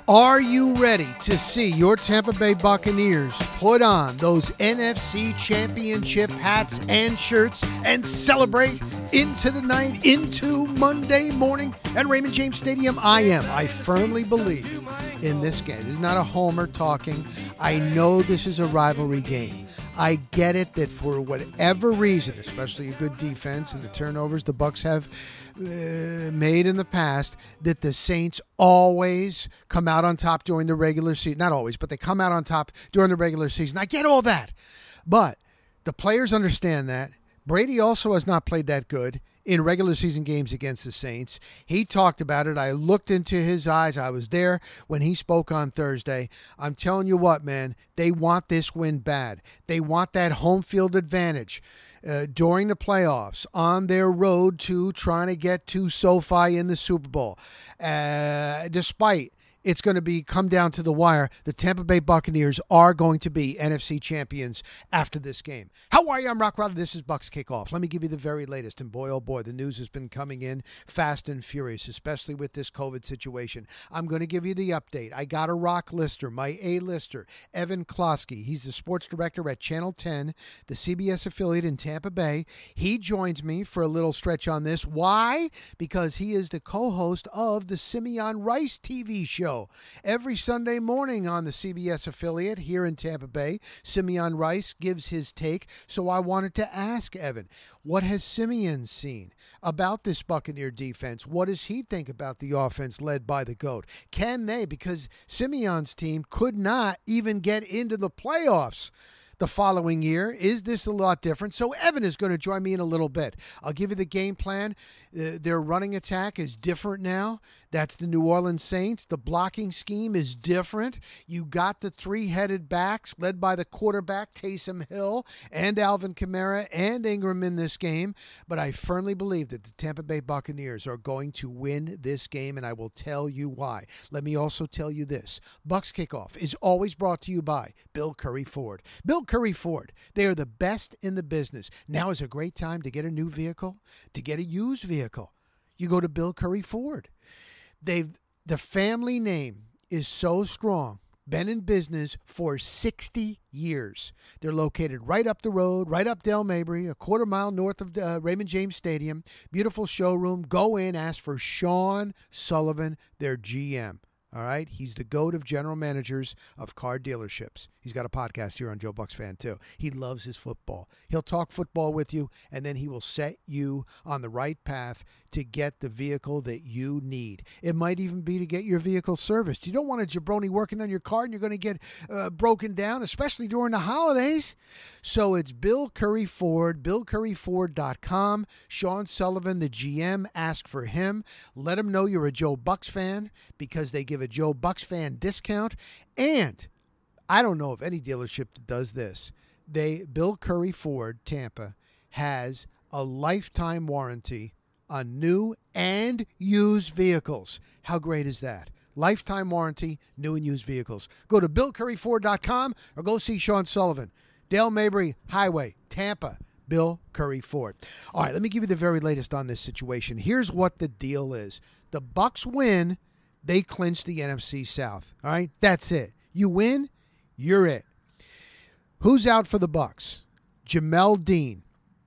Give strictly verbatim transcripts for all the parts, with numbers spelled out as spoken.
Are you ready to see your Tampa Bay Buccaneers put on those N F C Championship hats and shirts and celebrate into the night, into Monday morning at Raymond James Stadium? I am. I firmly believe in this game. This is not a homer talking. I know this is a rivalry game. I get it that for whatever reason, especially a good defense and the turnovers the Bucs have uh, made in the past, that the Saints always come out on top during the regular season. Not always, but they come out on top during the regular season. I get all that. But the players understand that. Brady also has not played that good in regular season games against the Saints. He talked about it. I looked into his eyes. I was there when he spoke on Thursday. I'm telling you what, man, they want this win bad. They want that home field advantage uh, during the playoffs on their road to trying to get to SoFi in the Super Bowl. Uh, despite it's going to be come down to the wire, the Tampa Bay Buccaneers are going to be N F C champions after this game. How are you? I'm Rock Rod. This is Bucs Kickoff. Let me give you the very latest. And boy, oh boy, the news has been coming in fast and furious, especially with this COVID situation. I'm going to give you the update. I got a rock lister, my A-lister, Evan Klosky. He's the sports director at Channel ten, the C B S affiliate in Tampa Bay. He joins me for a little stretch on this. Why? Because he is the co-host of the Simeon Rice T V show. Every Sunday morning on the C B S affiliate here in Tampa Bay, Simeon Rice gives his take. So I wanted to ask Evan, what has Simeon seen about this Buccaneer defense? What does he think about the offense led by the GOAT? Can they? Because Simeon's team could not even get into the playoffs the following year. Is this a lot different? So Evan is going to join me in a little bit. I'll give you the game plan. Uh, their running attack is different now. That's the New Orleans Saints. The blocking scheme is different. You got the three-headed backs led by the quarterback, Taysom Hill, and Alvin Kamara and Ingram in this game. But I firmly believe that the Tampa Bay Buccaneers are going to win this game, and I will tell you why. Let me also tell you this. Bucs Kickoff is always brought to you by Bill Curry Ford. Bill Curry Ford, they are the best in the business. Now is a great time to get a new vehicle, to get a used vehicle. You go to Bill Curry Ford. They've the family name is so strong. Been in business for sixty years. They're located right up the road, right up Del Mabry, a quarter mile north of uh, Raymond James Stadium. Beautiful showroom. Go in, ask for Sean Sullivan, their G M. All right? He's the GOAT of general managers of car dealerships. He's got a podcast here on Joe Bucs Fan, too. He loves his football. He'll talk football with you, and then he will set you on the right path to get the vehicle that you need. It might even be to get your vehicle serviced. You don't want a jabroni working on your car, and you're going to get uh, broken down, especially during the holidays. So it's Bill Curry Ford, bill curry ford dot com. Sean Sullivan, the G M, ask for him. Let him know you're a Joe Bucs fan because they give a Joe Bucs fan discount. And I don't know of any dealership that does this. They Bill Curry Ford Tampa has a lifetime warranty on new and used vehicles. How great is that? Lifetime warranty, new and used vehicles. Go to bill curry ford dot com or go see Sean Sullivan. Dale Mabry Highway, Tampa. Bill Curry Ford. All right, let me give you the very latest on this situation. Here's what the deal is. The Bucs win, they clinch the N F C South. All right, that's it. You win, you're it. Who's out for the Bucs? Jamel Dean.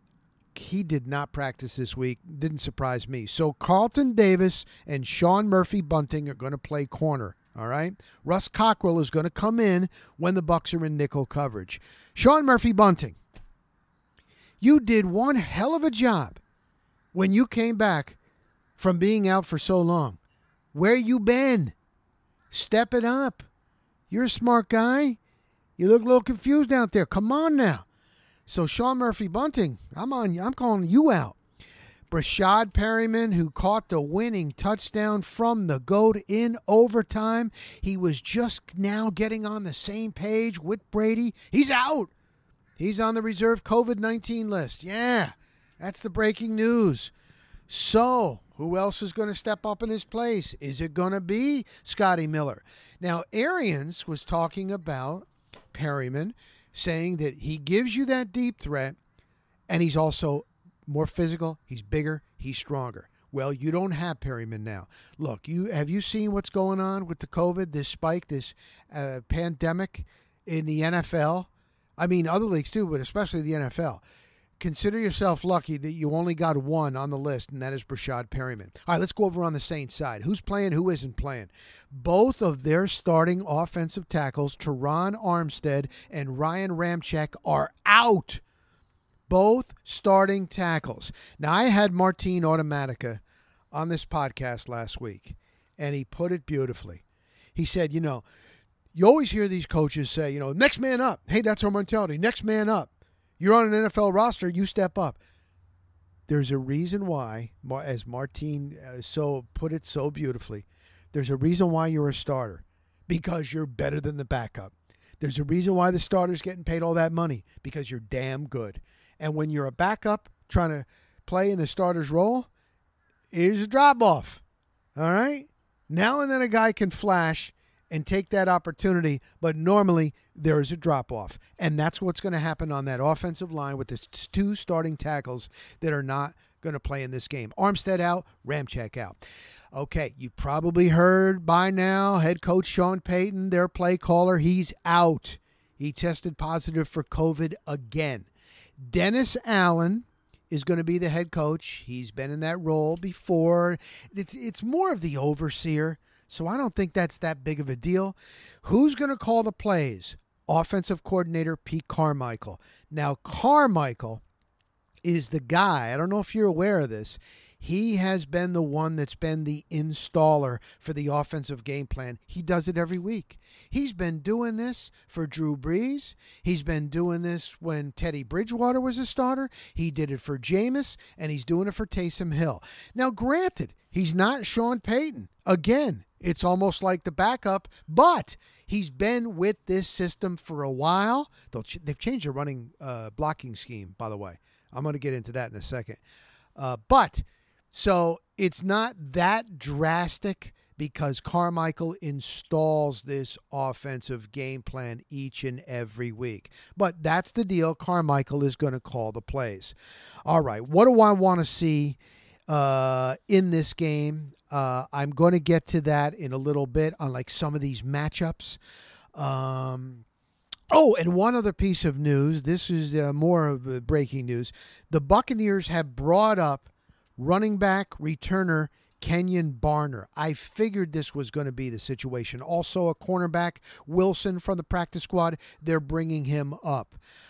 He did not practice this week. Didn't surprise me. So Carlton Davis and Sean Murphy-Bunting are going to play corner. All right? Russ Cockrell is going to come in when the Bucs are in nickel coverage. Sean Murphy-Bunting, you did one hell of a job when you came back from being out for so long. Where you been? Step it up. You're a smart guy. You look a little confused out there. Come on now. So Sean Murphy-Bunting, I'm on. I'm calling you out. Brashad Perryman, who caught the winning touchdown from the GOAT in overtime. He was just now getting on the same page with Brady. He's out. He's on the reserve covid nineteen list. Yeah, that's the breaking news. So who else is going to step up in his place? Is it going to be Scotty Miller? Now, Arians was talking about Perryman, saying that he gives you that deep threat, and he's also more physical, he's bigger, he's stronger. Well, you don't have Perryman now. Look, you have you seen what's going on with the COVID, this spike, this uh, pandemic in the N F L? I mean, other leagues too, but especially the N F L. Consider yourself lucky that you only got one on the list, and that is Brashad Perryman. All right, let's go over on the Saints side. Who's playing, who isn't playing? Both of their starting offensive tackles, Teron Armstead and Ryan Ramczyk, are out. Both starting tackles. Now, I had Martin Automatica on this podcast last week, and he put it beautifully. He said, you know, you always hear these coaches say, you know, next man up. Hey, that's our mentality. Next man up. You're on an N F L roster, you step up. There's a reason why, as Martin uh, so put it so beautifully, there's a reason why you're a starter, because you're better than the backup. There's a reason why the starter's getting paid all that money, because you're damn good. And when you're a backup trying to play in the starter's role, here's a drop-off, all right? Now and then a guy can flash and take that opportunity, but normally there is a drop-off. And that's what's going to happen on that offensive line with the two starting tackles that are not going to play in this game. Armstead out, Ramczyk out. Okay, you probably heard by now, head coach Sean Payton, their play caller, he's out. He tested positive for COVID again. Dennis Allen is going to be the head coach. He's been in that role before. It's it's more of the overseer, so I don't think that's that big of a deal. Who's going to call the plays? Offensive coordinator Pete Carmichael. Now, Carmichael is the guy, I don't know if you're aware of this, he has been the one that's been the installer for the offensive game plan. He does it every week. He's been doing this for Drew Brees. He's been doing this when Teddy Bridgewater was a starter. He did it for Jameis, and he's doing it for Taysom Hill. Now, granted, he's not Sean Payton. Again, it's almost like the backup, but he's been with this system for a while. They've changed their running uh, blocking scheme, by the way. I'm going to get into that in a second. Uh, but... So it's not that drastic because Carmichael installs this offensive game plan each and every week. But that's the deal. Carmichael is going to call the plays. All right, what do I want to see uh, in this game? Uh, I'm going to get to that in a little bit on like some of these matchups. Um, oh, and one other piece of news. This is uh, more of uh, breaking news. The Buccaneers have brought up running back returner Kenyon Barner. I figured this was going to be the situation. Also a cornerback, Wilson from the practice squad. They're bringing him up.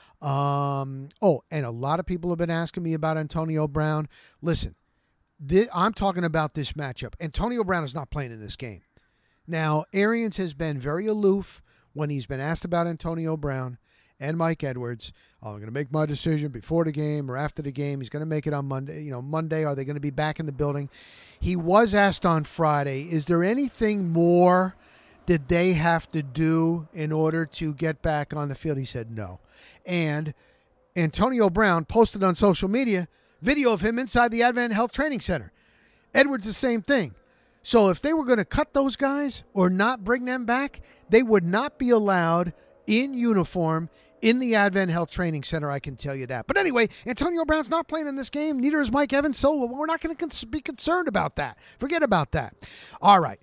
Um, oh, and a lot of people have been asking me about Antonio Brown. Listen, this, I'm talking about this matchup. Antonio Brown is not playing in this game. Now, Arians has been very aloof when he's been asked about Antonio Brown and Mike Edwards. Oh, I'm going to make my decision before the game or after the game. He's going to make it on Monday. You know, Monday, are they going to be back in the building? He was asked on Friday, is there anything more that they have to do in order to get back on the field? He said no. And Antonio Brown posted on social media video of him inside the Advent Health Training Center. Edwards, the same thing. So if they were going to cut those guys or not bring them back, they would not be allowed in uniform in the Advent Health Training Center, I can tell you that. But anyway, Antonio Brown's not playing in this game. Neither is Mike Evans, so we're not going to be concerned about that. Forget about that. All right.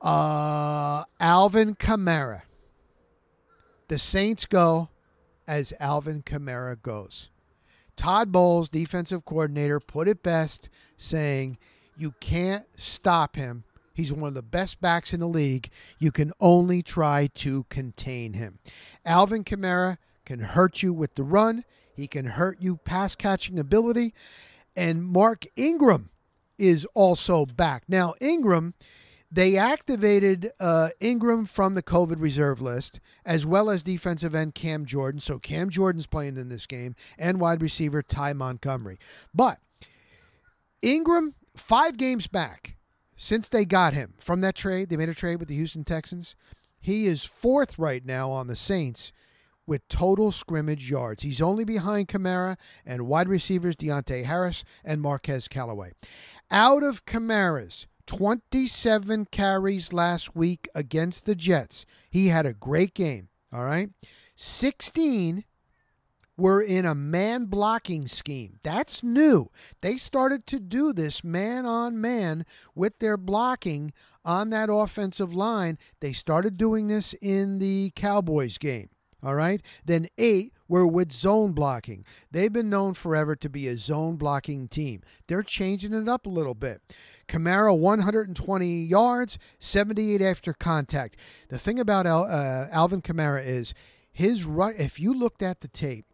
Uh, Alvin Kamara. The Saints go as Alvin Kamara goes. Todd Bowles, defensive coordinator, put it best, saying you can't stop him. He's one of the best backs in the league. You can only try to contain him. Alvin Kamara can hurt you with the run. He can hurt you pass catching ability. And Mark Ingram is also back. Now, Ingram, they activated uh, Ingram from the COVID reserve list, as well as defensive end Cam Jordan. So Cam Jordan's playing in this game, and wide receiver Ty Montgomery. But Ingram, five games back since they got him from that trade. They made a trade with the Houston Texans. He is fourth right now on the Saints with total scrimmage yards. He's only behind Kamara and wide receivers Deontay Harris and Marquez Callaway. Out of Kamara's twenty-seven carries last week against the Jets, he had a great game, all right? sixteen were in a man blocking scheme. That's new. They started to do this man on man with their blocking on that offensive line. They started doing this in the Cowboys game. All right. Then eight were with zone blocking. They've been known forever to be a zone blocking team. They're changing it up a little bit. Kamara, one hundred twenty yards, seventy-eight after contact. The thing about Al, uh, Alvin Kamara is his run. If you looked at the tape,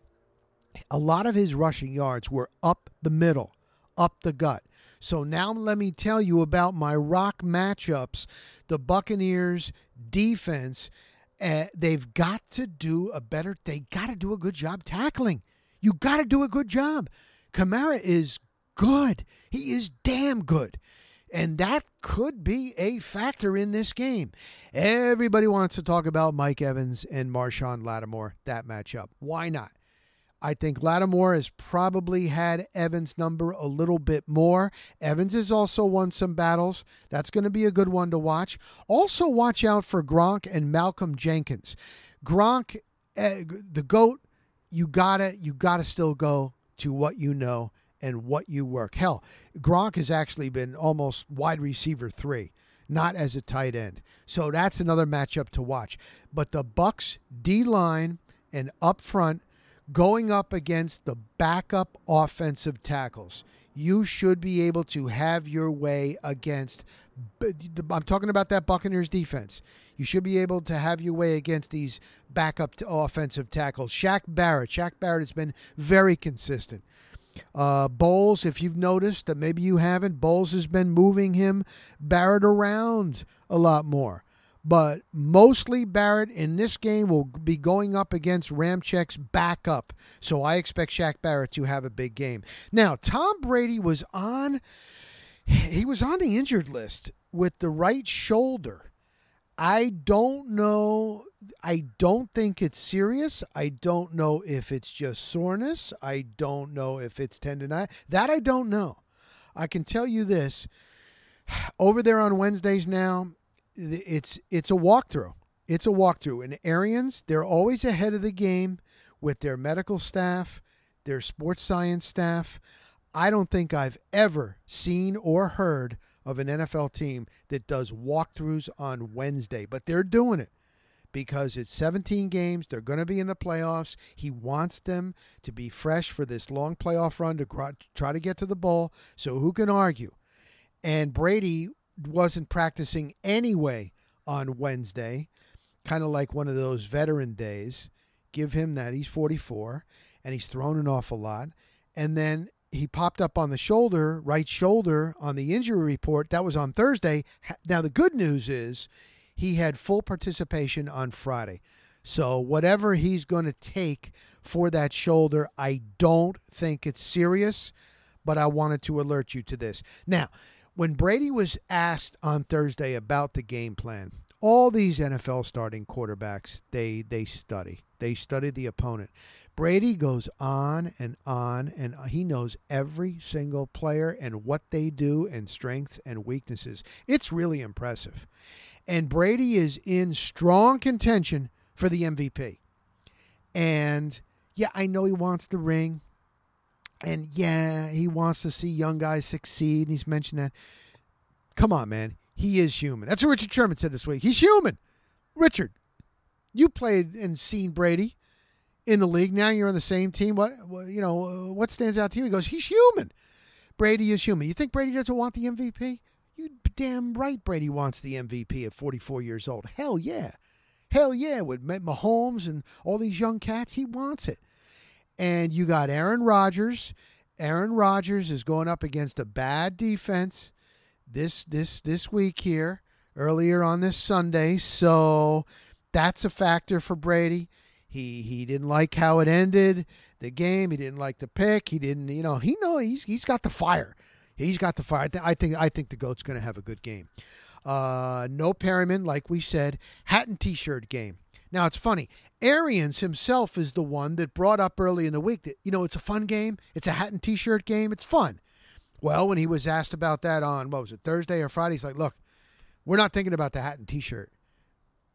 a lot of his rushing yards were up the middle, up the gut. So now let me tell you about my rock matchups. The Buccaneers defense. Uh, they've got to do a better, they got to do a good job tackling. You got to do a good job. Kamara is good. He is damn good. And that could be a factor in this game. Everybody wants to talk about Mike Evans and Marshawn Lattimore, that matchup. Why not? I think Lattimore has probably had Evans' number a little bit more. Evans has also won some battles. That's going to be a good one to watch. Also, watch out for Gronk and Malcolm Jenkins. Gronk, uh, the GOAT, you gotta, you gotta still go to what you know and what you work. Hell, Gronk has actually been almost wide receiver three, not as a tight end. So that's another matchup to watch. But the Bucs D-line and up front, going up against the backup offensive tackles, you should be able to have your way against, I'm talking about that Buccaneers defense. You should be able to have your way against these backup offensive tackles. Shaq Barrett. Shaq Barrett has been very consistent. Uh, Bowles, if you've noticed, that maybe you haven't, Bowles has been moving him, Barrett, around a lot more. But mostly Barrett in this game will be going up against Ramchek's backup. So I expect Shaq Barrett to have a big game. Now, Tom Brady was on, he was on the injured list with the right shoulder. I don't know. I don't think it's serious. I don't know if it's just soreness. I don't know if it's tendonitis. That I don't know. I can tell you this. Over there on Wednesdays now, It's it's a walkthrough. It's a walkthrough. And Arians, they're always ahead of the game with their medical staff, their sports science staff. I don't think I've ever seen or heard of an N F L team that does walkthroughs on Wednesday. But they're doing it because it's seventeen games. They're going to be in the playoffs. He wants them to be fresh for this long playoff run to try to get to the bowl. So who can argue? And Brady wasn't practicing anyway on Wednesday, kind of like one of those veteran days. Give him that. He's forty-four, and he's thrown an awful lot. And then he popped up on the shoulder, right shoulder, on the injury report. That was on Thursday. Now, the good news is he had full participation on Friday. So whatever he's going to take for that shoulder, I don't think it's serious, but I wanted to alert you to this. Now, when Brady was asked on Thursday about the game plan, all these N F L starting quarterbacks, they they study. They study the opponent. Brady goes on and on, and he knows every single player and what they do and strengths and weaknesses. It's really impressive. And Brady is in strong contention for the M V P. And, yeah, I know he wants the ring. And, yeah, he wants to see young guys succeed. And he's mentioned that. Come on, man. He is human. That's what Richard Sherman said this week. He's human. Richard, you played and seen Brady in the league. Now you're on the same team. What, you know, what stands out to you? He goes, he's human. Brady is human. You think Brady doesn't want the M V P? You damn right Brady wants the M V P at forty-four years old. Hell yeah. Hell yeah. With Mahomes and all these young cats, he wants it. And you got Aaron Rodgers. Aaron Rodgers is going up against a bad defense this this this week here, earlier on this Sunday. So that's a factor for Brady. He he didn't like how it ended, the game. He didn't like the pick. He didn't, you know, he know he's he's got the fire. He's got the fire. I think I think the GOAT's going to have a good game. Uh, no Perryman, like we said. Hat and T-shirt game. Now, it's funny. Arians himself is the one that brought up early in the week that, you know, it's a fun game. It's a hat and T-shirt game. It's fun. Well, when he was asked about that on, what was it, Thursday or Friday, he's like, look, we're not thinking about the hat and T-shirt.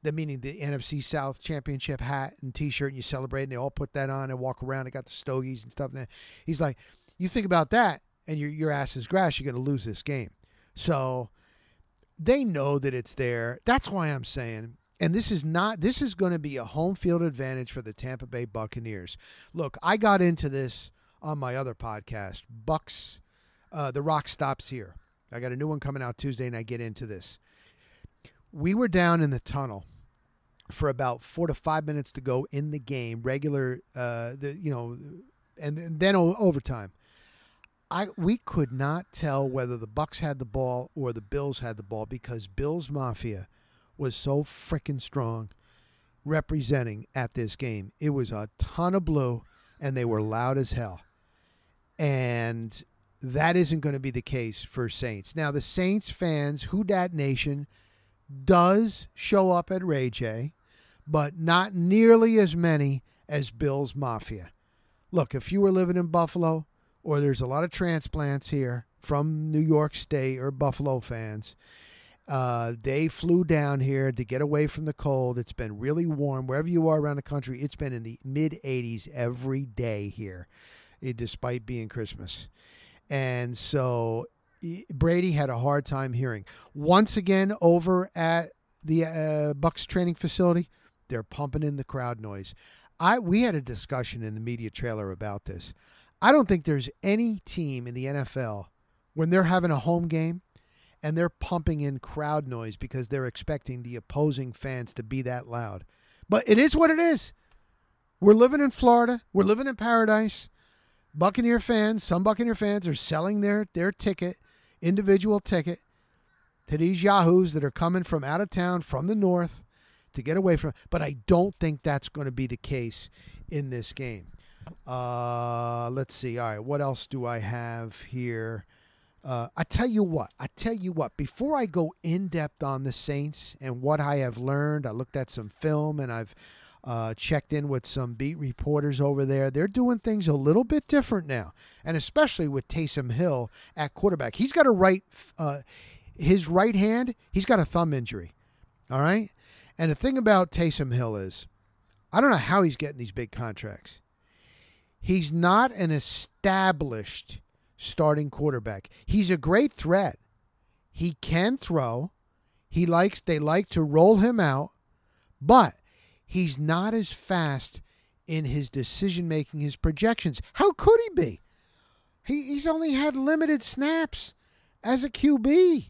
the meaning the N F C South championship hat and T-shirt, and you celebrate, and they all put that on and walk around. They got the stogies and stuff. And he's like, you think about that, and your your ass is grass. You're going to lose this game. So they know that it's there. That's why I'm saying, and this is not. This is going to be a home field advantage for the Tampa Bay Buccaneers. Look, I got into this on my other podcast, Bucks. Uh, the Rock Stops Here. I got a new one coming out Tuesday, and I get into this. We were down in the tunnel for about four to five minutes to go in the game, regular, uh, the you know, and, and then overtime. I we could not tell whether the Bucks had the ball or the Bills had the ball because Bills Mafia was so freaking strong representing at this game. It was a ton of blue, and they were loud as hell. And that isn't going to be the case for Saints. Now, the Saints fans, Who Dat Nation, does show up at Ray J, but not nearly as many as Bills Mafia. Look, if you were living in Buffalo, or there's a lot of transplants here from New York State or Buffalo fans, uh, they flew down here to get away from the cold. It's been really warm. Wherever you are around the country, it's been in the mid eighties every day here, despite being Christmas. And so Brady had a hard time hearing. Once again, over at the uh, Bucs training facility, they're pumping in the crowd noise. I we had a discussion in the media trailer about this. I don't think there's any team in the N F L when they're having a home game and they're pumping in crowd noise because they're expecting the opposing fans to be that loud. But it is what it is. We're living in Florida. We're living in paradise. Buccaneer fans, some Buccaneer fans are selling their, their ticket, individual ticket, to these yahoos that are coming from out of town, from the north, to get away from. But I don't think that's going to be the case in this game. Uh, let's see. All right, what else do I have here? Uh, I tell you what. I tell you what. Before I go in depth on the Saints and what I have learned, I looked at some film and I've Uh, checked in with some beat reporters over there. They're doing things a little bit different now, and especially with Taysom Hill at quarterback. He's got a right, uh, his right hand, he's got a thumb injury, all right? And the thing about Taysom Hill is, I don't know how he's getting these big contracts. He's not an established starting quarterback. He's a great threat. He can throw. He likes, they like to roll him out, but he's not as fast in his decision-making, his projections. How could he be? He, he's only had limited snaps as a Q B.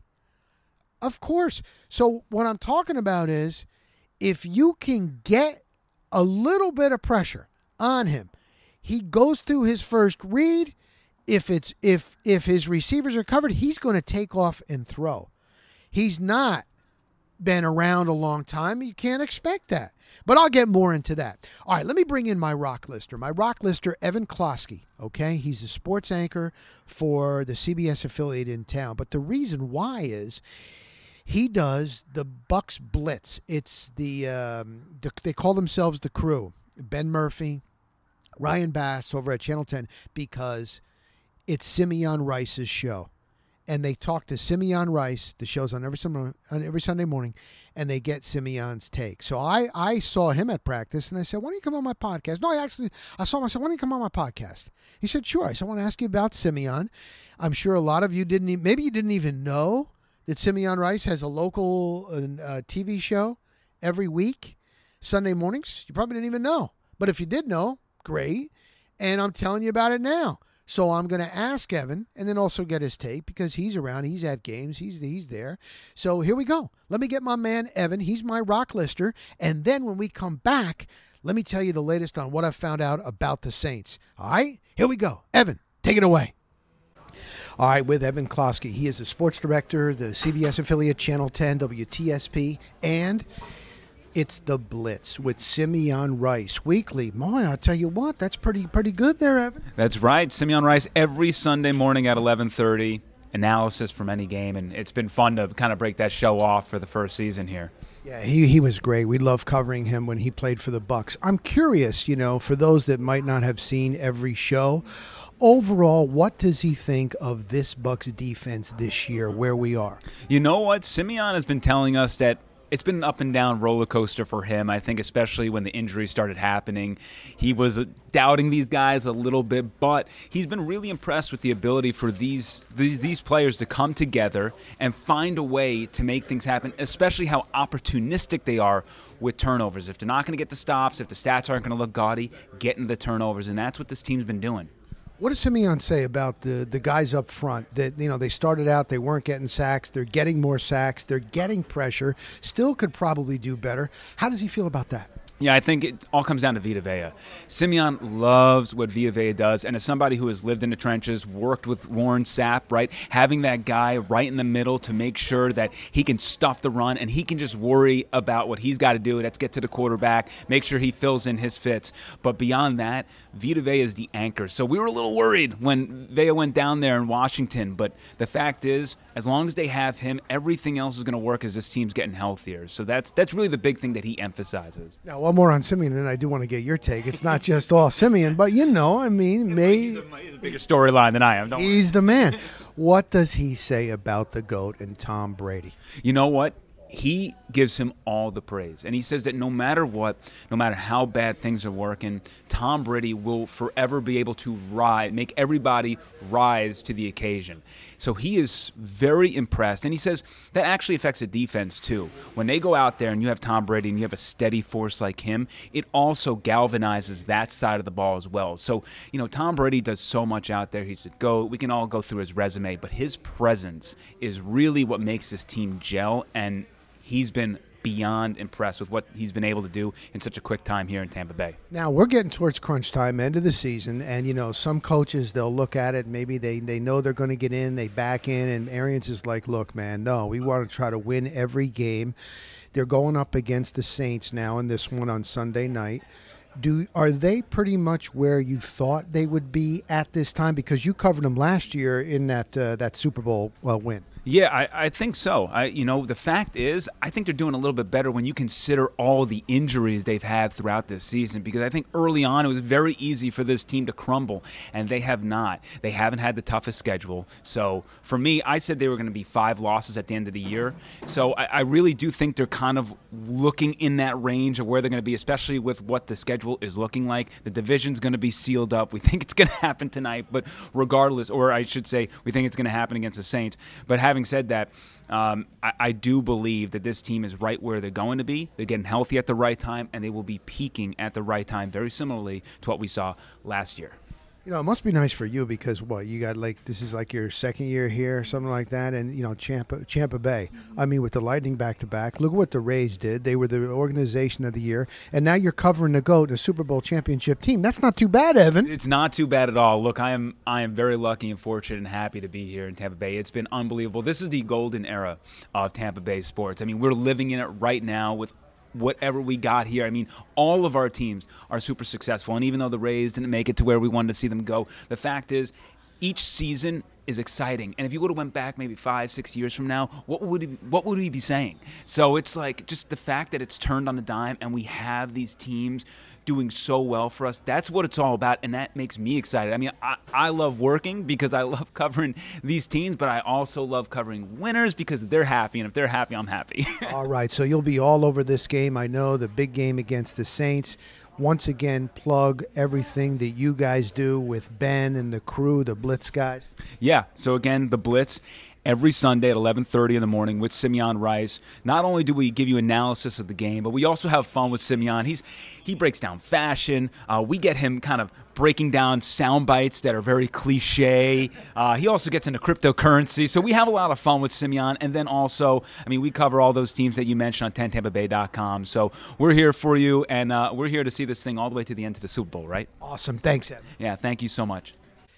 Of course. So what I'm talking about is if you can get a little bit of pressure on him, he goes through his first read. If it's if if his receivers are covered, he's going to take off and throw. He's not been around a long time. You can't expect that. But I'll get more into that. All right, let me bring in my rock lister. My rock lister, Evan Klosky, okay? He's a sports anchor for the C B S affiliate in town. But the reason why is he does the Bucks Blitz. It's the, um, the they call themselves the Crew. Ben Murphy, Ryan Bass over at Channel ten, because it's Simeon Rice's show. And they talk to Simeon Rice. The show's on every Sunday, on every Sunday morning, and they get Simeon's take. So I, I saw him at practice, and I said, why don't you come on my podcast? No, I actually, I saw him. I said, why don't you come on my podcast? He said, sure. I said, I want to ask you about Simeon. I'm sure a lot of you didn't, even, maybe you didn't even know that Simeon Rice has a local uh, T V show every week, Sunday mornings. You probably didn't even know. But if you did know, great. And I'm telling you about it now. So I'm going to ask Evan and then also get his take because he's around. He's at games. He's he's there. So here we go. Let me get my man Evan. He's my rock lister. And then when we come back, let me tell you the latest on what I've found out about the Saints. All right? Here we go. Evan, take it away. All right, with Evan Klosky. He is the sports director, the C B S affiliate, Channel ten, W T S P, and it's the Blitz with Simeon Rice weekly. Boy, I'll tell you what, that's pretty pretty good there, Evan. That's right. Simeon Rice every Sunday morning at eleven thirty. Analysis from any game, and it's been fun to kind of break that show off for the first season here. Yeah, he he was great. We love covering him when he played for the Bucs. I'm curious, you know, for those that might not have seen every show, overall, what does he think of this Bucs defense this year, where we are? You know what? Simeon has been telling us that it's been an up and down roller coaster for him. I think especially when the injuries started happening, he was doubting these guys a little bit, but he's been really impressed with the ability for these these, these players to come together and find a way to make things happen, especially how opportunistic they are with turnovers. If they're not going to get the stops, if the stats aren't going to look gaudy, getting the turnovers, and that's what this team's been doing. What does Simeon say about the, the guys up front that, you know, they started out, they weren't getting sacks, they're getting more sacks, they're getting pressure, still could probably do better. How does he feel about that? Yeah, I think it all comes down to Vita Vea. Simeon loves what Vita Vea does, and as somebody who has lived in the trenches, worked with Warren Sapp, right, having that guy right in the middle to make sure that he can stuff the run and he can just worry about what he's got to do. That's get to the quarterback, make sure he fills in his fits. But beyond that, Vita Vea is the anchor. So we were a little worried when Vea went down there in Washington, but the fact is, as long as they have him, everything else is going to work as this team's getting healthier. So that's that's really the big thing that he emphasizes. Now, one more on Simeon, and I do want to get your take. It's not just all Simeon, but you know, I mean, may, he's, a, he's a bigger storyline than I am. Don't he's worry. the man. What does he say about the GOAT and Tom Brady? You know what? He gives him all the praise. And he says that no matter what, no matter how bad things are working, Tom Brady will forever be able to rise, make everybody rise to the occasion. So he is very impressed. And he says that actually affects the defense too. When they go out there and you have Tom Brady and you have a steady force like him, it also galvanizes that side of the ball as well. So, you know, Tom Brady does so much out there. He's a GOAT. We can all go through his resume, but his presence is really what makes this team gel, and he's been beyond impressed with what he's been able to do in such a quick time here in Tampa Bay. Now, we're getting towards crunch time, end of the season, and, you know, some coaches, they'll look at it, maybe they, they know they're going to get in, they back in, and Arians is like, look, man, no, we want to try to win every game. They're going up against the Saints now in this one on Sunday night. Do Are they pretty much where you thought they would be at this time? Because you covered them last year in that uh, that Super Bowl uh, win. Yeah, I, I think so. I, you know, the fact is, I think they're doing a little bit better when you consider all the injuries they've had throughout this season, because I think early on it was very easy for this team to crumble, and they have not. They haven't had the toughest schedule. So for me, I said they were going to be five losses at the end of the year. So I, I really do think they're kind of looking in that range of where they're going to be, especially with what the schedule is looking like. The division's going to be sealed up. We think it's going to happen tonight, but regardless, or I should say, we think it's going to happen against the Saints. But having said that, um, I, I do believe that this team is right where they're going to be. They're getting healthy at the right time, and they will be peaking at the right time, very similarly to what we saw last year. You know, it must be nice for you because, what, you got like, this is like your second year here, something like that, and, you know, Champa, Champa Bay. I mean, with the Lightning back-to-back, look at what the Rays did. They were the organization of the year, and now you're covering the GOAT, a Super Bowl championship team. That's not too bad, Evan. It's not too bad at all. Look, I am I am very lucky and fortunate and happy to be here in Tampa Bay. It's been unbelievable. This is the golden era of Tampa Bay sports. I mean, we're living in it right now with whatever we got here. I mean, all of our teams are super successful, and even though the Rays didn't make it to where we wanted to see them go, the fact is each season is exciting. And if you would have went back maybe five, six years from now, what would we, what would we be saying? So it's like just the fact that it's turned on a dime and we have these teams doing so well for us, that's what it's all about, and that makes me excited. I mean, I, I love working because I love covering these teams, but I also love covering winners because they're happy, and if they're happy, I'm happy. All right, so you'll be all over this game. I know the big game against the Saints. Once again, plug everything that you guys do with Ben and the crew, the Blitz guys. Yeah, so again, the Blitz. Every Sunday at eleven thirty in the morning with Simeon Rice. Not only do we give you analysis of the game, but we also have fun with Simeon. He's he breaks down fashion. Uh, we get him kind of breaking down sound bites that are very cliche. Uh, he also gets into cryptocurrency. So we have a lot of fun with Simeon. And then also, I mean, we cover all those teams that you mentioned on ten tampa bay dot com. So we're here for you, and uh, we're here to see this thing all the way to the end of the Super Bowl, right? Awesome. Thanks, Evan. Yeah, thank you so much.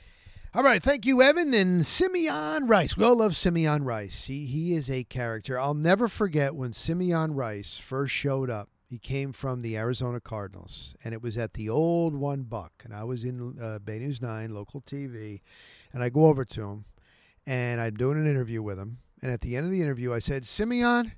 All right, thank you, Evan, and Simeon Rice. We all love Simeon Rice. He he is a character. I'll never forget when Simeon Rice first showed up. He came from the Arizona Cardinals, and it was at the old One Buck, and I was in uh, Bay News nine, local T V, and I go over to him, and I'm doing an interview with him, and at the end of the interview, I said, Simeon,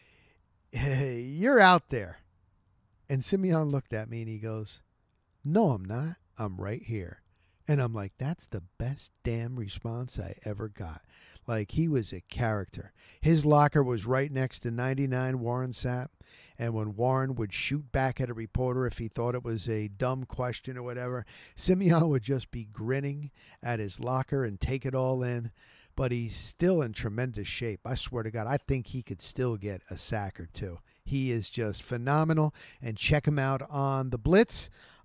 hey, you're out there. And Simeon looked at me, and he goes, no, I'm not. I'm right here. And I'm like, that's the best damn response I ever got. Like, he was a character. His locker was right next to ninety-nine Warren Sapp. And when Warren would shoot back at a reporter if he thought it was a dumb question or whatever, Simeon would just be grinning at his locker and take it all in. But he's still in tremendous shape. I swear to God, I think he could still get a sack or two. He is just phenomenal. And check him out on The Blitz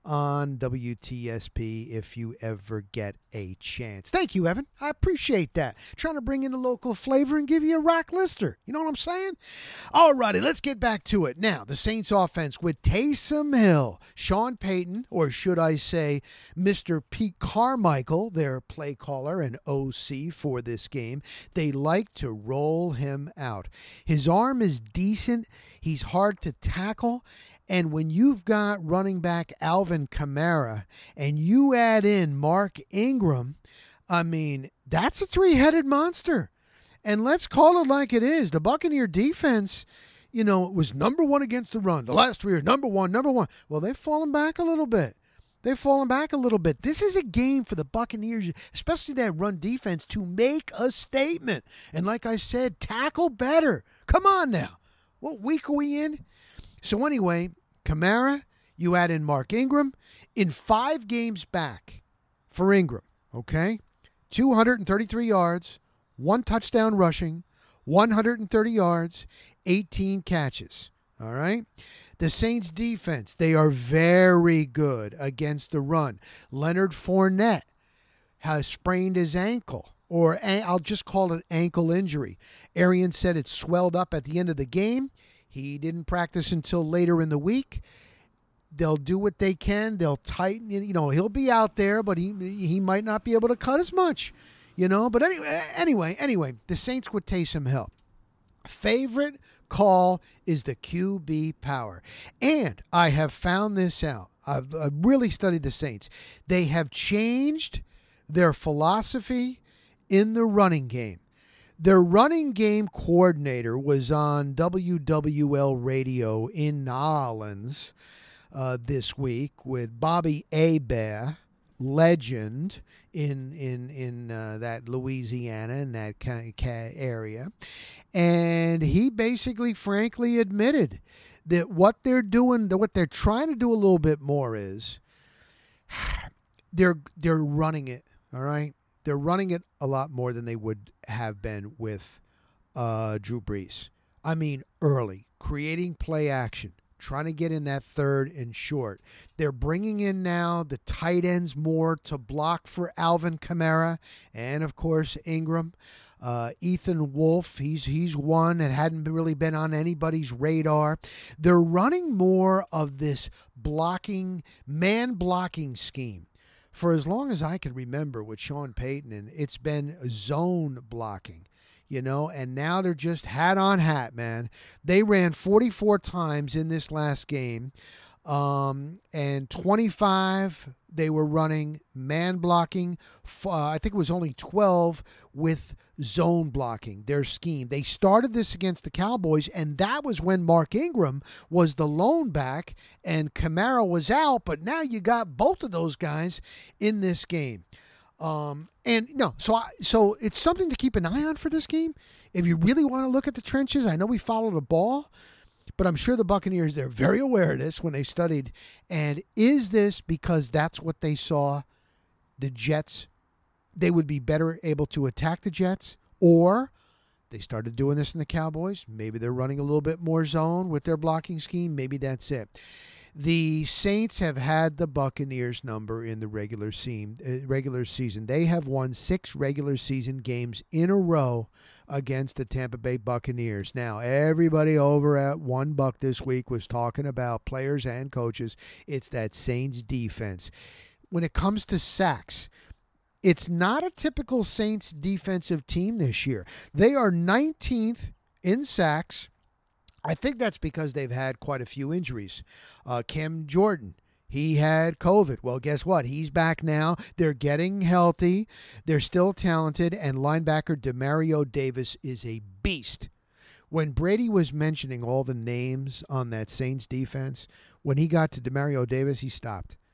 on W T S P if you ever get a chance. Thank you, Evan. I appreciate that. Trying to bring in the local flavor and give you a rock lister. You know what I'm saying? All righty, let's get back to it. Now, the Saints offense with Taysom Hill, Sean Payton, or should I say Mister Pete Carmichael, their play caller and O C for this game. They like to roll him out. His arm is decent. He's hard to tackle. And when you've got running back Alvin Kamara and you add in Mark Ingram, I mean, that's a three-headed monster. And let's call it like it is. The Buccaneer defense, you know, was number one against the run. The last three years, number one, number one. Well, they've fallen back a little bit. They've fallen back a little bit. This is a game for the Buccaneers, especially that run defense, to make a statement. And like I said, tackle better. Come on now. What week are we in? So anyway, Kamara, you add in Mark Ingram. In five games back for Ingram, okay, two hundred thirty-three yards, one touchdown rushing, one hundred thirty yards, eighteen catches, all right? The Saints defense, they are very good against the run. Leonard Fournette has sprained his ankle. Or I'll just call it ankle injury. Arian said it swelled up at the end of the game. He didn't practice until later in the week. They'll do what they can. They'll tighten. You know, he'll be out there, but he he might not be able to cut as much. You know, but anyway, anyway, anyway, the Saints with Taysom Hill. Favorite call is the Q B power, and I have found this out. I've, I've really studied the Saints. They have changed their philosophy in the running game. Their running game coordinator was on W W L radio in New Orleans uh, this week with Bobby Hebert, legend in in in uh, that Louisiana, in that kind of area. And he basically, frankly, admitted that what they're doing, that what they're trying to do a little bit more is they're they're running it, all right? They're running it a lot more than they would have been with uh, Drew Brees. I mean, early, creating play action, trying to get in that third and short. They're bringing in now the tight ends more to block for Alvin Kamara and, of course, Ingram. Uh, Ethan Wolf, he's he's one that hadn't really been on anybody's radar. They're running more of this blocking, man-blocking scheme. For as long as I can remember with Sean Payton, and it's been zone blocking, you know, and now they're just hat on hat, man. They ran forty-four times in this last game, um, and twenty-five they were running man blocking. Uh, I think it was only twelve with zone blocking, their scheme. They started this against the Cowboys, and that was when Mark Ingram was the lone back and Kamara was out, but now you got both of those guys in this game. Um, and no, so I, so it's something to keep an eye on for this game. If you really want to look at the trenches, I know we followed the ball, but I'm sure the Buccaneers, they're very aware of this when they studied. And is this because that's what they saw the Jets, they would be better able to attack the Jets, or they started doing this in the Cowboys? Maybe they're running a little bit more zone with their blocking scheme. Maybe that's it. The Saints have had the Buccaneers number in the regular season. Uh, regular season. They have won six regular season games in a row against the Tampa Bay Buccaneers. Now, everybody over at One Buck this week was talking about players and coaches. It's that Saints defense. When it comes to sacks, it's not a typical Saints defensive team this year. They are nineteenth in sacks. I think that's because they've had quite a few injuries. Uh, Cam Jordan, he had COVID. Well, guess what? He's back now. They're getting healthy. They're still talented. And linebacker Demario Davis is a beast. When Brady was mentioning all the names on that Saints defense, when he got to Demario Davis, he stopped.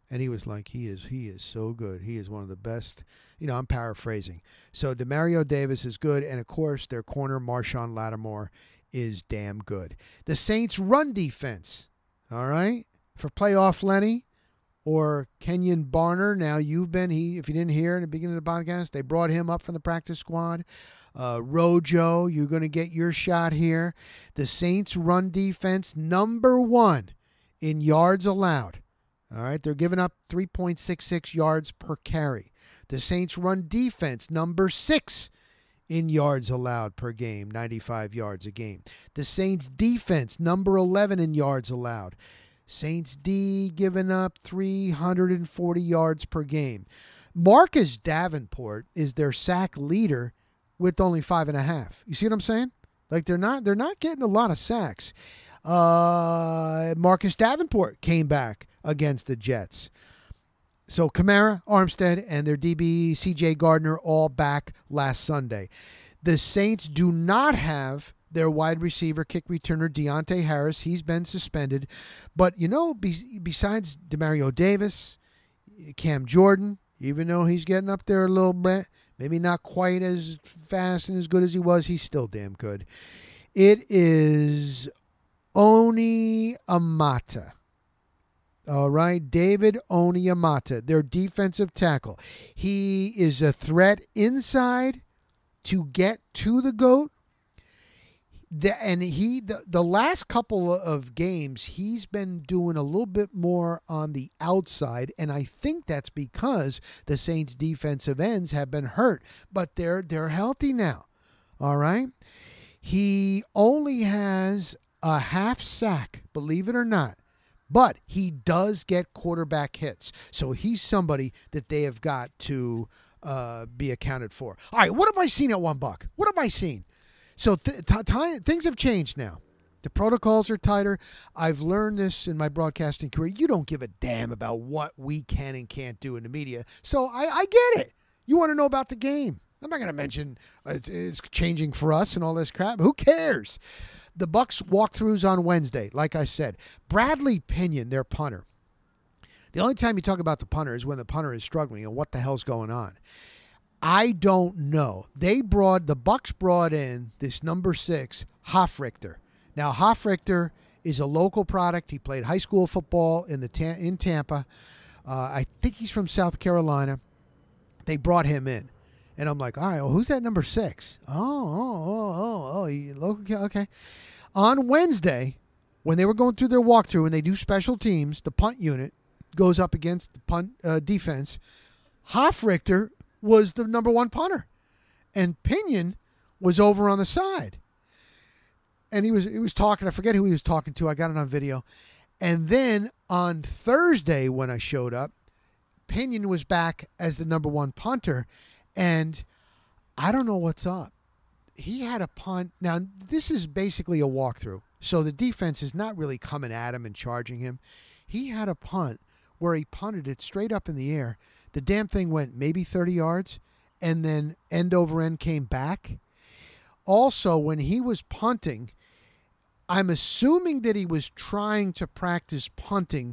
And he was like, he is he is so good. He is one of the best. You know, I'm paraphrasing. So Demario Davis is good. And, of course, their corner, Marshawn Lattimore, is damn good. The Saints' run defense, all right, for playoff Lenny or Kenyon Barner. Now, you've been, he. if you didn't hear in the beginning of the podcast, they brought him up from the practice squad. Uh, Rojo, you're going to get your shot here. The Saints' run defense, number one in yards allowed. All right, they're giving up three point six six yards per carry. The Saints' run defense, number six in yards allowed per game, ninety-five yards a game. The Saints' defense, number eleven in yards allowed. Saints D giving up three hundred forty yards per game. Marcus Davenport is their sack leader with only five and a half. You see what I'm saying? Like they're not they're not getting a lot of sacks. Uh, Marcus Davenport came back against the Jets. So Kamara, Armstead, and their D B C J Gardner all back last Sunday. The Saints do not have their wide receiver, kick returner, Deontay Harris. He's been suspended. But, you know, be, besides Demario Davis, Cam Jordan, even though he's getting up there a little bit, maybe not quite as fast and as good as he was, he's still damn good. It is Oni Amata. All right, David Onyemata, their defensive tackle. He is a threat inside to get to the GOAT. The, and he the, the last couple of games, he's been doing a little bit more on the outside, and I think that's because the Saints' defensive ends have been hurt, but they're they're healthy now. All right? He only has a half sack, believe it or not. But he does get quarterback hits. So he's somebody that they have got to uh, be accounted for. All right, what have I seen at one buck? What have I seen? So th- t- t- things have changed now. The protocols are tighter. I've learned this in my broadcasting career. You don't give a damn about what we can and can't do in the media. So I, I get it. You want to know about the game. I'm not going to mention uh, it's, it's changing for us and all this crap. Who cares? The Bucs walkthroughs on Wednesday, like I said. Bradley Pinion, their punter. The only time you talk about the punter is when the punter is struggling and what the hell's going on. I don't know. They brought, the Bucs brought in this number six, Hofrichter. Now, Hofrichter is a local product. He played high school football in the ta- in Tampa. Uh, I think he's from South Carolina. They brought him in. And I'm like, all right, well, who's that number six? Oh, oh, oh, oh, oh, he, local, okay. On Wednesday, when they were going through their walkthrough and they do special teams, the punt unit goes up against the punt uh, defense. Hofrichter was the number one punter, and Pinion was over on the side. And he was he was talking. I forget who he was talking to. I got it on video. And then on Thursday when I showed up, Pinion was back as the number one punter. And I don't know what's up. He had a punt. Now, this is basically a walkthrough. So the defense is not really coming at him and charging him. He had a punt where he punted it straight up in the air. The damn thing went maybe thirty yards, and then end over end came back. Also, when he was punting, I'm assuming that he was trying to practice punting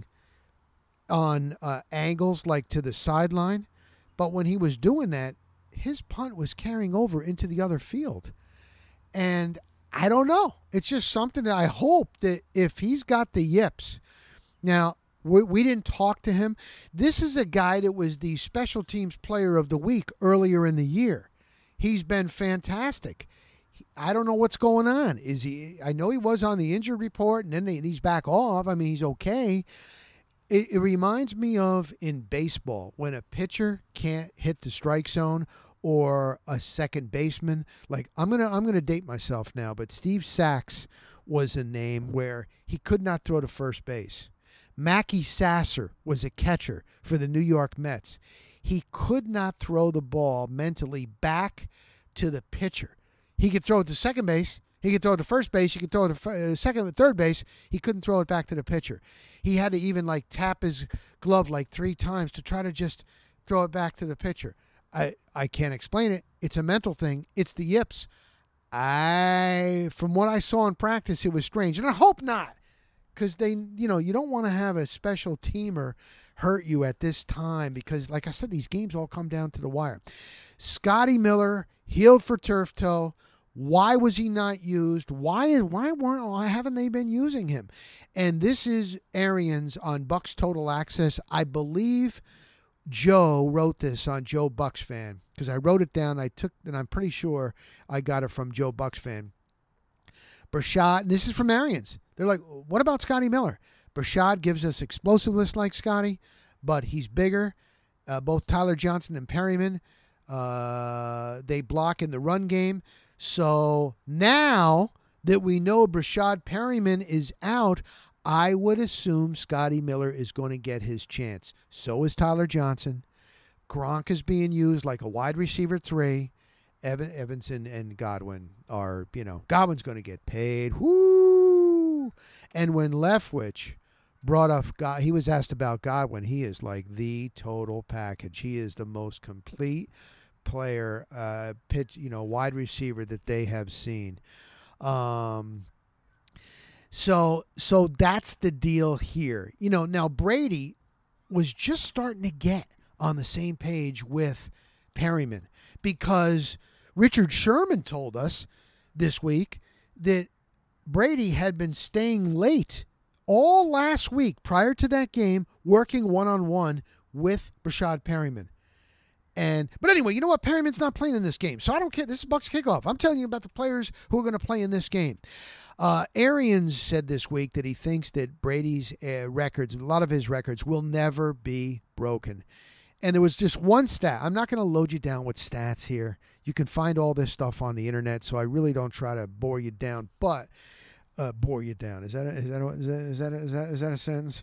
on uh, angles like to the sideline. But when he was doing that, his punt was carrying over into the other field. And I don't know. It's just something that I hope that if he's got the yips. Now, we, we didn't talk to him. This is a guy that was the special teams player of the week earlier in the year. He's been fantastic. I don't know what's going on. Is he? I know he was on the injured report, and then he's back off. I mean, he's okay. It, it reminds me of in baseball when a pitcher can't hit the strike zone or a second baseman. Like I'm gonna I'm gonna date myself now, but Steve Sachs was a name where he could not throw to first base. Mackie Sasser was a catcher for the New York Mets. He could not throw the ball mentally back to the pitcher. He could throw it to second base. He could throw it to first base. He could throw it to uh, second and third base. He couldn't throw it back to the pitcher. He had to even like tap his glove like three times to try to just throw it back to the pitcher. I, I can't explain it. It's a mental thing. It's the yips. I, from what I saw in practice, it was strange. And I hope not. because they, you know, you don't want to have a special teamer hurt you at this time because, like I said, these games all come down to the wire. Scotty Miller healed for turf toe. Why was he not used? Why why weren't why haven't they been using him? And this is Arians on Bucks Total Access. I believe Joe wrote this on Joe Bucks Fan because I wrote it down. I took, and I'm pretty sure I got it from Joe Bucks Fan. Brashad, this is from Arians. They're like, what about Scotty Miller? Brashad gives us explosiveness like Scotty, but he's bigger. Uh, both Tyler Johnson and Perryman, uh, they block in the run game. So now that we know Brashad Perryman is out, I would assume Scotty Miller is going to get his chance. So is Tyler Johnson. Gronk is being used like a wide receiver three. Evan, Evanson and Godwin are, you know, Godwin's going to get paid. Woo! And when Leftwich brought up, God, he was asked about Godwin. He is like the total package. He is the most complete player, uh, pitch, you know, wide receiver that they have seen. Um, so, so that's the deal here. You know, now Brady was just starting to get on the same page with Perryman because Richard Sherman told us this week that Brady had been staying late all last week prior to that game, working one-on-one with Brashad Perryman. And but anyway, you know what? Perryman's not playing in this game, so I don't care. This is Bucks kickoff. I'm telling you about the players who are going to play in this game. Uh, Arians said this week that he thinks that Brady's uh, records, a lot of his records, will never be broken. And there was just one stat. I'm not going to load you down with stats here. You can find all this stuff on the internet, so I really don't try to bore you down. But uh, bore you down is that a, is that a, is that is that a, is that, is that a sentence?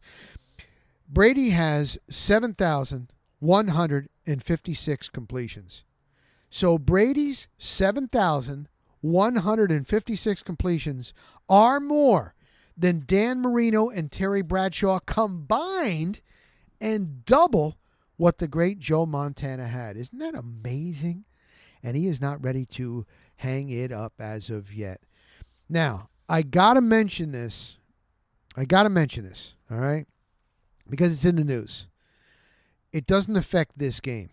Brady has seven thousand one hundred fifty-six completions. So Brady's seven thousand one hundred fifty-six completions are more than Dan Marino and Terry Bradshaw combined and double what the great Joe Montana had. Isn't that amazing? And he is not ready to hang it up as of yet. Now, I got to mention this. I got to mention this, all right? Because it's in the news. It doesn't affect this game.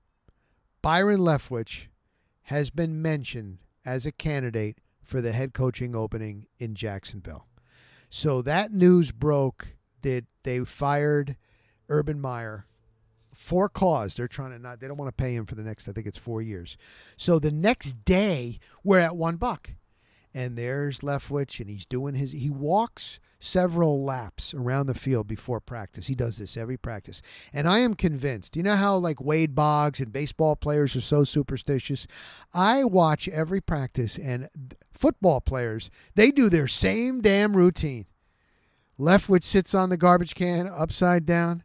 Byron Leftwich has been mentioned as a candidate for the head coaching opening in Jacksonville. So that news broke that they fired Urban Meyer for cause. They're trying to not, they don't want to pay him for the next, I think it's four years. So the next day, we're at one buck. And there's Leftwich, and he's doing his, he walks several laps around the field before practice. He does this every practice. And I am convinced, you know how like Wade Boggs and baseball players are so superstitious? I watch every practice, and football players, they do their same damn routine. Leftwich sits on the garbage can upside down.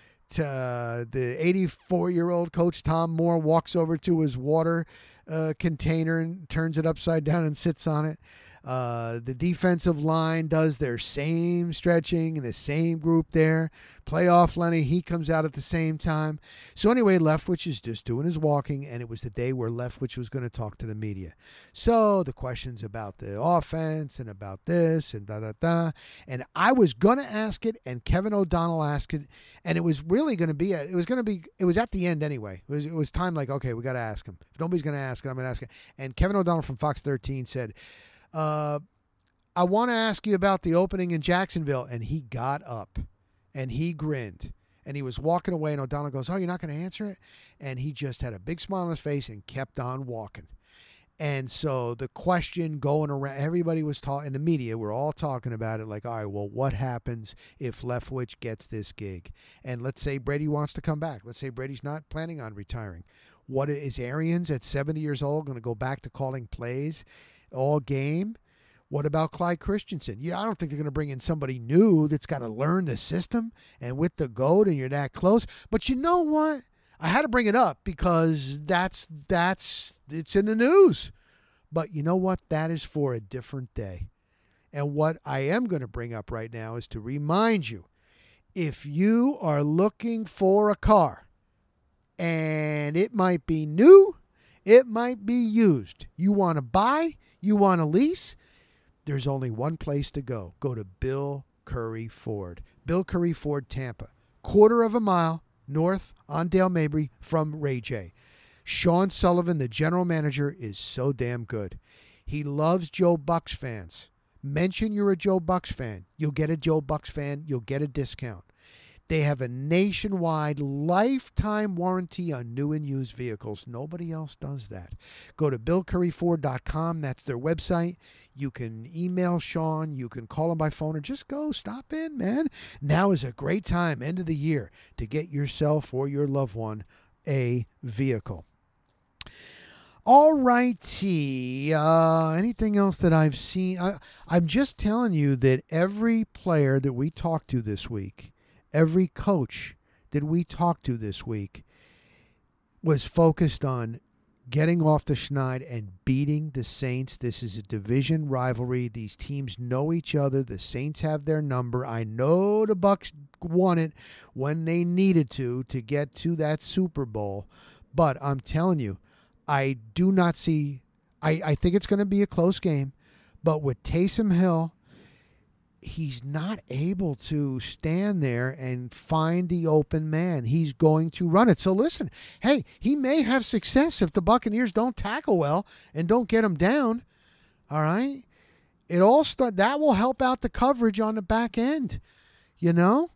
Uh, the eighty-four-year-old coach Tom Moore walks over to his water uh, container and turns it upside down and sits on it. Uh, the defensive line does their same stretching and the same group there. Playoff Lenny, he comes out at the same time. So anyway, Leftwich is just doing his walking, and it was the day where Leftwich was going to talk to the media. So the questions about the offense and about this and da-da-da. And I was going to ask it, and Kevin O'Donnell asked it, and it was really going to be, a, it was going to be, it was at the end anyway. It was, it was time like, okay, we got to ask him. If nobody's going to ask it, I'm going to ask it. And Kevin O'Donnell from Fox thirteen said, Uh, I want to ask you about the opening in Jacksonville. And he got up and he grinned and he was walking away, and O'Donnell goes, oh, you're not going to answer it? And he just had a big smile on his face and kept on walking. And so the question going around, everybody was talking, in the media, we're all talking about it like, all right, well, what happens if Leftwich gets this gig? And let's say Brady wants to come back. Let's say Brady's not planning on retiring. What is Arians at seventy years old going to go back to calling plays all game? What about Clyde Christensen? Yeah, I don't think they're going to bring in somebody new that's got to learn the system. And with the GOAT, and you're that close. But you know what? I had to bring it up because that's that's it's in the news. But you know what? That is for a different day. And what I am going to bring up right now is to remind you, if you are looking for a car and it might be new, it might be used, you want to buy, you want to lease, there's only one place to go. Go to Bill Curry Ford. Bill Curry Ford, Tampa. Quarter of a mile north on Dale Mabry from Ray J. Sean Sullivan, the general manager, is so damn good. He loves Joe Bucks fans. Mention you're a Joe Bucks fan. You'll get a Joe Bucks fan. You'll get a discount. They have a nationwide lifetime warranty on new and used vehicles. Nobody else does that. Go to bill curry ford dot com. That's their website. You can email Sean. You can call him by phone or just go stop in, man. Now is a great time, end of the year, to get yourself or your loved one a vehicle. All righty. Uh, anything else that I've seen? I, I'm just telling you that every player that we talked to this week, every coach that we talked to this week was focused on getting off the schneid and beating the Saints. This is a division rivalry. These teams know each other. The Saints have their number. I know the Bucs won it when they needed to to get to that Super Bowl. But I'm telling you, I do not see I, I think it's going to be a close game. But with Taysom Hill, he's not able to stand there and find the open man. He's going to run it. So listen, hey, he may have success if the Buccaneers don't tackle well and don't get him down. All right? It all start that will help out the coverage on the back end. You know?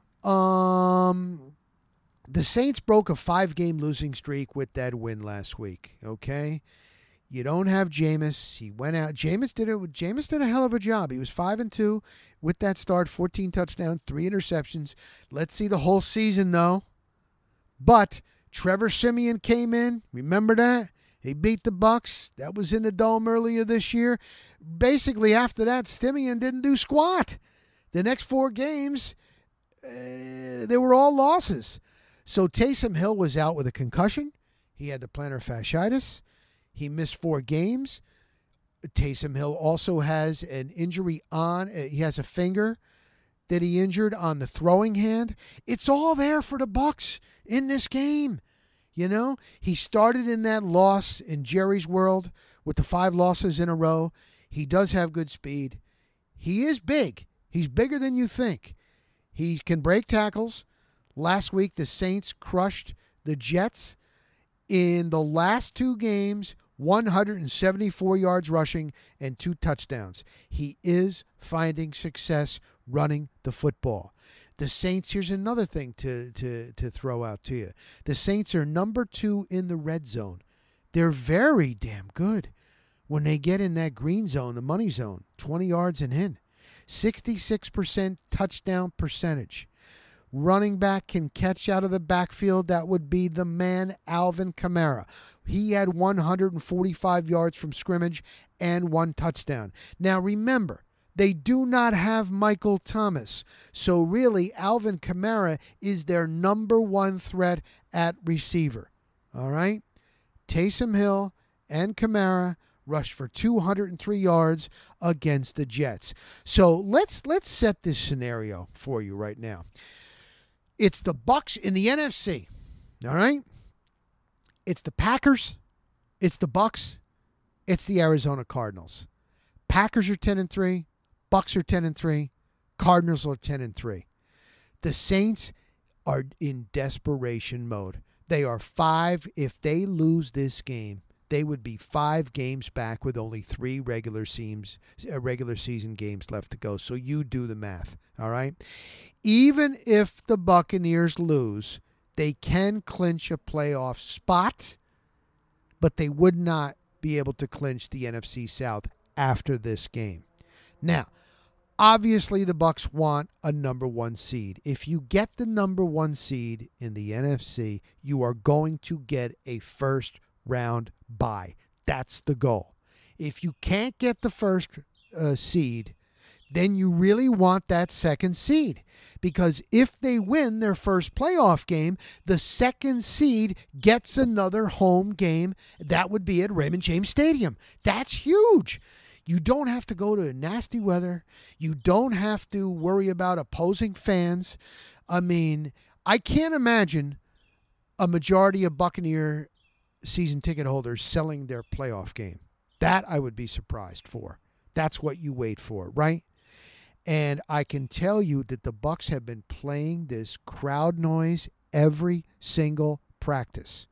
Um the Saints broke a five-game losing streak with that win last week, okay? You don't have Jameis. He went out. Jameis did it. Jameis did a hell of a job. He was five and two with that start, fourteen touchdowns, three interceptions. Let's see the whole season though. But Trevor Siemian came in. Remember that? He beat the Bucs. That was in the Dome earlier this year. Basically, after that, Siemian didn't do squat. The next four games, uh, they were all losses. So Taysom Hill was out with a concussion. He had the plantar fasciitis. He missed four games. Taysom Hill also has an injury on. Uh, he has a finger that he injured on the throwing hand. It's all there for the Bucs in this game. You know, he started in that loss in Jerry's world with the five losses in a row. He does have good speed. He is big. He's bigger than you think. He can break tackles. Last week, the Saints crushed the Jets in the last two games. one hundred seventy-four yards rushing and two touchdowns. He is finding success running the football. The Saints, here's another thing to, to, to throw out to you. The Saints are number two in the red zone. They're very damn good when they get in that green zone, the money zone, twenty yards and in. sixty-six percent touchdown percentage. Running back can catch out of the backfield. That would be the man, Alvin Kamara. He had one hundred forty-five yards from scrimmage and one touchdown. Now remember, they do not have Michael Thomas. So really, Alvin Kamara is their number one threat at receiver. All right? Taysom Hill and Kamara rushed for two hundred three yards against the Jets. So let's let's set this scenario for you right now. It's the Bucs in the N F C, all right? It's the Packers, it's the Bucs, it's the Arizona Cardinals. Packers are ten and three, Bucs are ten and three, Cardinals are ten and three. The Saints are in desperation mode. They are five. If they lose this game, they would be five games back with only three regular seasons, uh, regular season games left to go. So you do the math, all right? Even if the Buccaneers lose, they can clinch a playoff spot, but they would not be able to clinch the N F C South after this game. Now, obviously the Bucs want a number one seed. If you get the number one seed in the N F C, you are going to get a first round bye. That's the goal. If you can't get the first uh, seed, then you really want that second seed. Because if they win their first playoff game, the second seed gets another home game. That would be at Raymond James Stadium. That's huge. You don't have to go to nasty weather. You don't have to worry about opposing fans. I mean, I can't imagine a majority of Buccaneer season ticket holders selling their playoff game. That I would be surprised for. That's what you wait for, right? And I can tell you that the Bucs have been playing this crowd noise every single practice.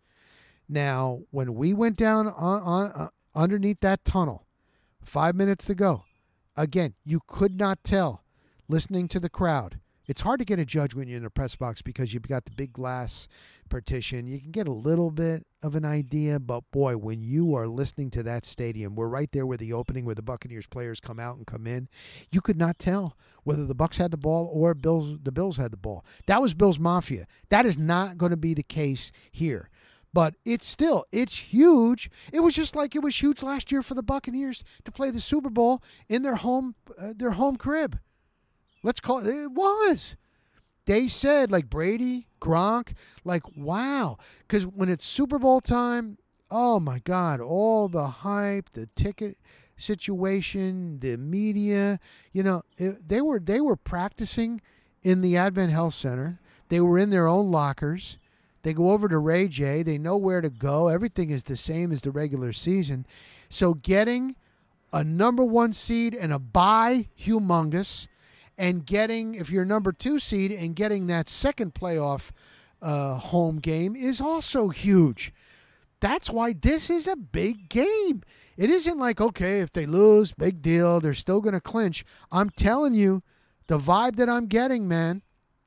Now, when we went down on, on uh, underneath that tunnel, five minutes to go, again, you could not tell listening to the crowd. It's hard to get a judge when you're in the press box because you've got the big glass partition. You can get a little bit of an idea, but boy, when you are listening to that stadium, we're right there where the opening, where the Buccaneers players come out and come in. You could not tell whether the Bucs had the ball or Bills, the Bills had the ball. That was Bills Mafia. That is not going to be the case here. But it's still, it's huge. It was just like it was huge last year for the Buccaneers to play the Super Bowl in their home, uh, their home crib. Let's call it, it was. They said, like Brady, Gronk, like, wow. Because when it's Super Bowl time, oh, my God, all the hype, the ticket situation, the media, you know, it, they were they were practicing in the Advent Health Center. They were in their own lockers. They go over to Ray J. They know where to go. Everything is the same as the regular season. So getting a number one seed and a bye, humongous. And getting, if you're number two seed, and getting that second playoff uh, home game is also huge. That's why this is a big game. It isn't like, okay, if they lose, big deal, they're still going to clinch. I'm telling you, the vibe that I'm getting, man.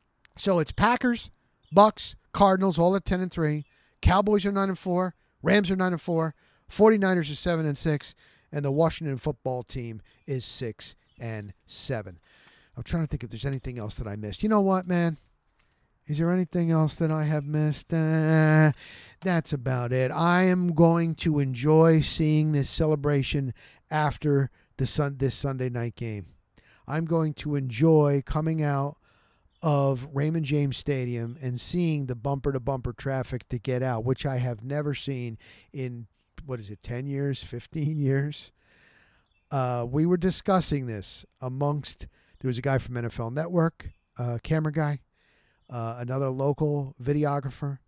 So it's Packers, Bucks, Cardinals, all at ten and three. Cowboys are nine and four. Rams are nine and four. 49ers are seven and six. And the Washington football team is six and seven. I'm trying to think if there's anything else that I missed. You know what, man? Is there anything else that I have missed? Uh, that's about it. I am going to enjoy seeing this celebration after the sun, this Sunday night game. I'm going to enjoy coming out of Raymond James Stadium and seeing the bumper-to-bumper traffic to get out, which I have never seen in, what is it, ten years, fifteen years? Uh, we were discussing this amongst... There was a guy from N F L Network, uh, camera guy, uh, another local videographer,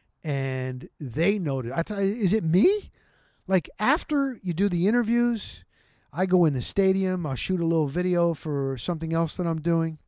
and they noted, I thought, is it me? Like, after you do the interviews, I go in the stadium, I'll shoot a little video for something else that I'm doing.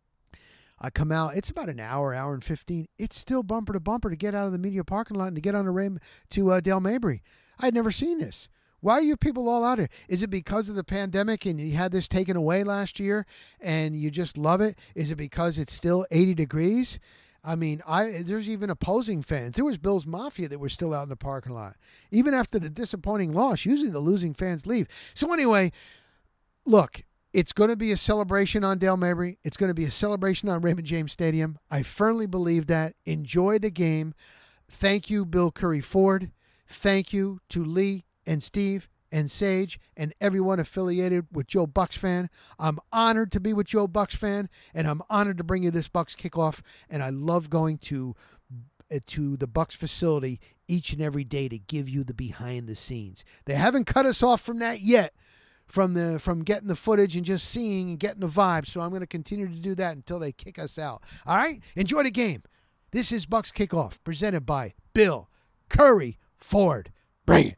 I come out, it's about an hour, hour and fifteen. It's still bumper to bumper to get out of the media parking lot and to get on the Ray to uh, Dale Mabry. I had never seen this. Why are you people all out here? Is it because of the pandemic and you had this taken away last year and you just love it? Is it because it's still eighty degrees? I mean, I there's even opposing fans. There was Bills Mafia that were still out in the parking lot. Even after the disappointing loss, usually the losing fans leave. So anyway, look, it's going to be a celebration on Dale Mabry. It's going to be a celebration on Raymond James Stadium. I firmly believe that. Enjoy the game. Thank you, Bill Curry Ford. Thank you to Lee and Steve and Sage and everyone affiliated with Joe Bucks Fan. I'm honored to be with Joe Bucks Fan, and I'm honored to bring you this Bucks kickoff. And I love going to to the Bucks facility each and every day to give you the behind the scenes. They haven't cut us off from that yet, from the from getting the footage and just seeing and getting the vibe. So I'm going to continue to do that until they kick us out. All right? Enjoy the game. This is Bucks Kickoff, presented by Bill Curry Ford. Bring it.